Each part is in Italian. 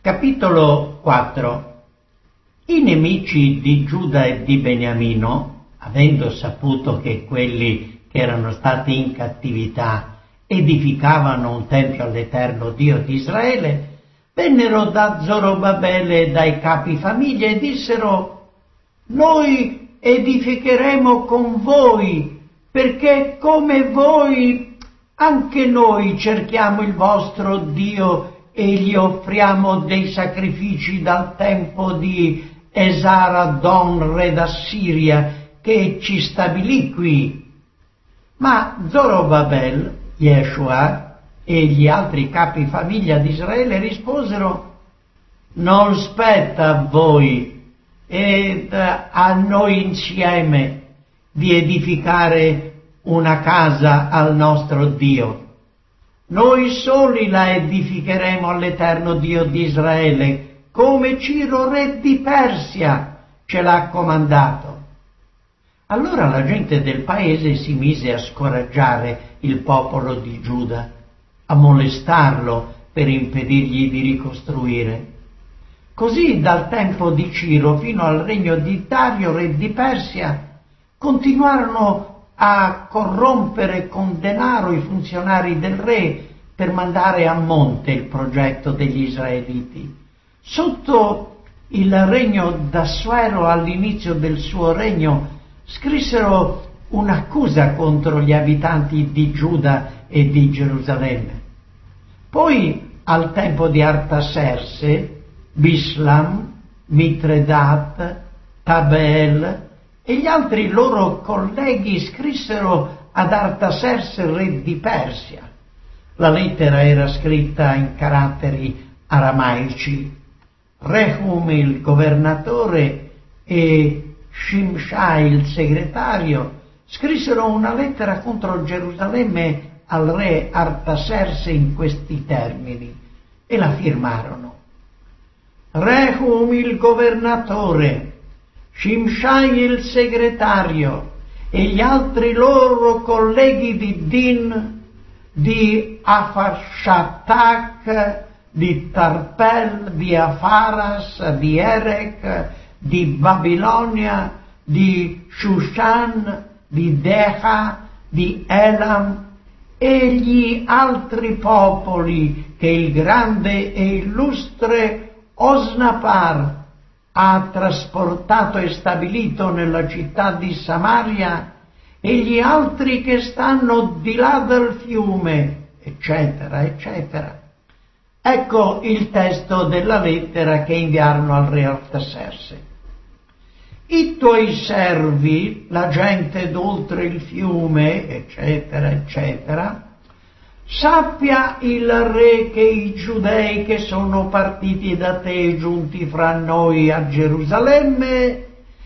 Capitolo 4. I nemici di Giuda e di Beniamino, avendo saputo che quelli che erano stati in cattività edificavano un tempio all'Eterno Dio di Israele, vennero da Zorobabele e dai capi famiglia e dissero: noi edificheremo con voi, perché come voi anche noi cerchiamo il vostro Dio e gli offriamo dei sacrifici dal tempo di Esar-Adon, re d'Assiria, che ci stabilì qui. Ma Zorobabel, Yeshua e gli altri capi famiglia di Israele risposero: non spetta a voi ed a noi insieme di edificare una casa al nostro Dio. Noi soli la edificheremo all'Eterno Dio di Israele, come Ciro re di Persia ce l'ha comandato. Allora la gente del paese si mise a scoraggiare il popolo di Giuda, a molestarlo per impedirgli di ricostruire. Così dal tempo di Ciro fino al regno di Dario re di Persia continuarono a corrompere con denaro i funzionari del re per mandare a monte il progetto degli israeliti. Sotto il regno d'Assuero, all'inizio del suo regno, scrissero un'accusa contro gli abitanti di Giuda e di Gerusalemme. Poi, al tempo di Artaserse, Bislam, Mitredat, Tabeel e gli altri loro colleghi scrissero ad Artaserse re di Persia. La lettera era scritta in caratteri aramaici. Rehum il governatore e Shimshai il segretario scrissero una lettera contro Gerusalemme al re Artaserse in questi termini e la firmarono: Rehum il governatore, Shimshai il segretario e gli altri loro colleghi di Din, di Afarshatak, di Tarpel, di Afaras, di Erech, di Babilonia, di Shushan, di Deha, di Elam e gli altri popoli che il grande e illustre Osnapar ha trasportato e stabilito nella città di Samaria, e gli altri che stanno di là del fiume, eccetera, eccetera. Ecco il testo della lettera che inviarono al re Artaserse. I tuoi servi, la gente d'oltre il fiume, eccetera, eccetera, sappia il re che i giudei che sono partiti da te giunti fra noi a Gerusalemme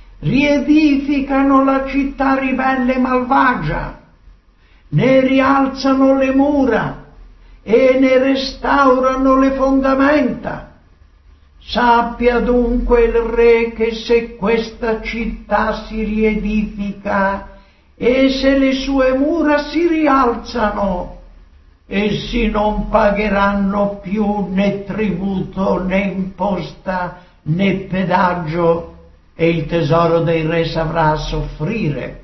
riedificano la città ribelle e malvagia, ne rialzano le mura e ne restaurano le fondamenta. Sappia dunque il re che se questa città si riedifica e se le sue mura si rialzano, essi non pagheranno più né tributo né imposta né pedaggio, e il tesoro dei re saprà soffrire.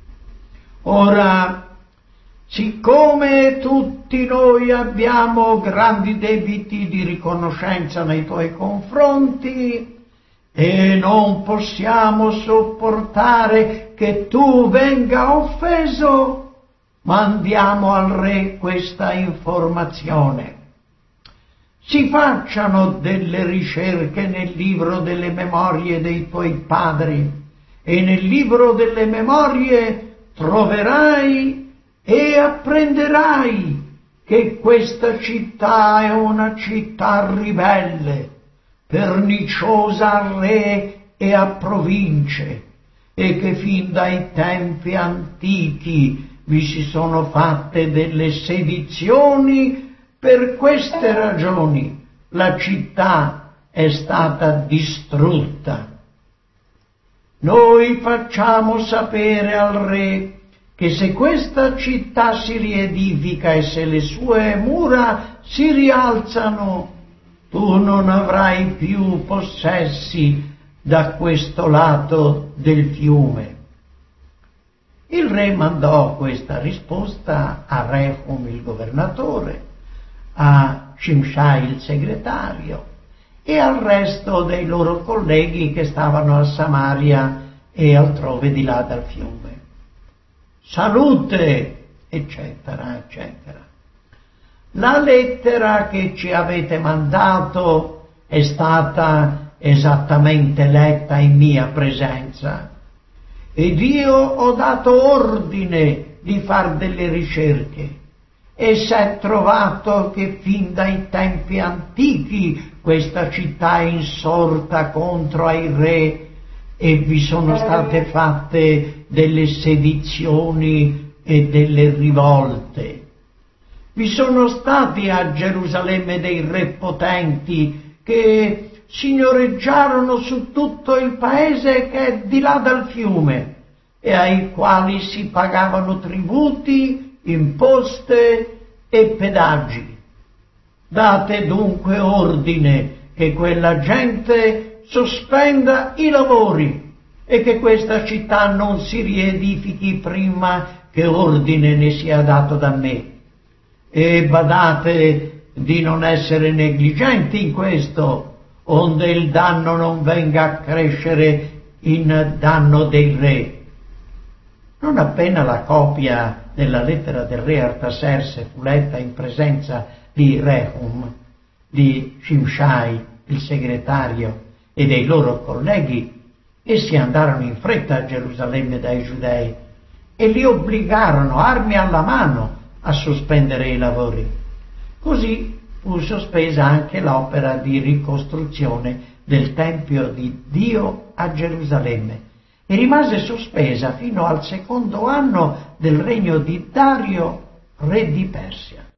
Ora, siccome tutti noi abbiamo grandi debiti di riconoscenza nei tuoi confronti e non possiamo sopportare che tu venga offeso, mandiamo al re questa informazione: si facciano delle ricerche nel libro delle memorie dei tuoi padri, e nel libro delle memorie troverai e apprenderai che questa città è una città ribelle, perniciosa al re e a province, e che fin dai tempi antichi vi si sono fatte delle sedizioni. Per queste ragioni la città è stata distrutta. Noi facciamo sapere al re che se questa città si riedifica e se le sue mura si rialzano, tu non avrai più possessi da questo lato del fiume. Il re mandò questa risposta a Rehum il governatore, a Shimshai il segretario e al resto dei loro colleghi che stavano a Samaria e altrove di là dal fiume. Salute, eccetera, eccetera. La lettera che ci avete mandato è stata esattamente letta in mia presenza ed io ho dato ordine di far delle ricerche e s'è trovato che fin dai tempi antichi questa città è insorta contro ai re e vi sono state fatte delle sedizioni e delle rivolte. Vi sono stati a Gerusalemme dei re potenti che signoreggiarono su tutto il paese che è di là dal fiume e ai quali si pagavano tributi, imposte e pedaggi. Date dunque ordine che quella gente sospenda i lavori e che questa città non si riedifichi prima che ordine ne sia dato da me. E badate di non essere negligenti in questo, onde il danno non venga a crescere in danno dei re. Non appena la copia della lettera del re Artaserse fu letta in presenza di Rehum, di Shimshai, il segretario, e dei loro colleghi, essi andarono in fretta a Gerusalemme dai Giudei e li obbligarono, armi alla mano, a sospendere i lavori. Così fu sospesa anche l'opera di ricostruzione del Tempio di Dio a Gerusalemme e rimase sospesa fino al 2° anno del regno di Dario, re di Persia.